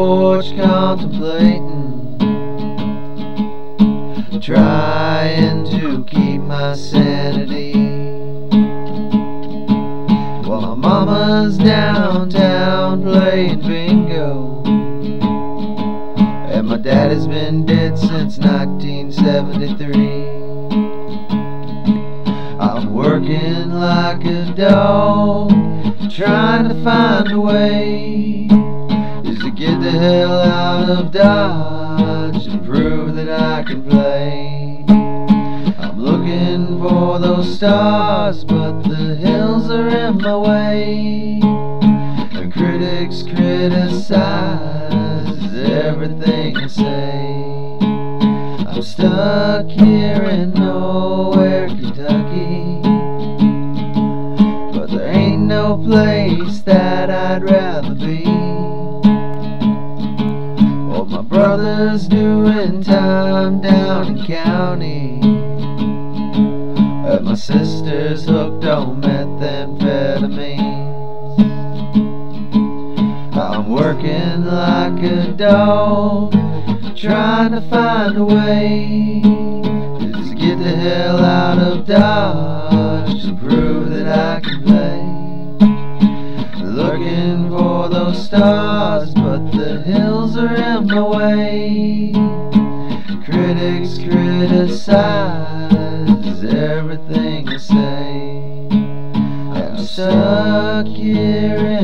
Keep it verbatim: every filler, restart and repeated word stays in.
porch contemplating, trying to keep my sanity, while my mama's downtown playing bingo, and my dad has been dead since nineteen seventy-three. I'm working like a dog, trying to find a way just to get the hell out of Dodge and prove that I can play. I'm looking for those stars, but the hills are in my way, and critics criticize everything I say. I'm stuck here in nowhere, Kentucky, but there ain't no place that I'd rather be. Oh, my brother's doing time down in county, and my sister's hooked on methamphetamines. I'm working like a dog, trying to find a way just to get the hell out of Dodge to prove that I can play. Looking for those stars, but the hills are in my way. Critics criticize everything I say. I'm stuck here